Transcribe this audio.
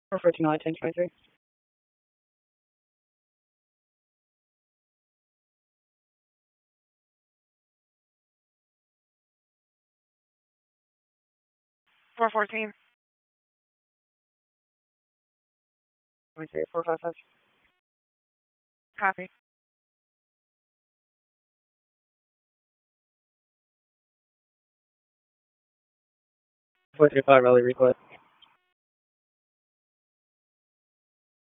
414 1023. 414. 455. Copy. 435 early request.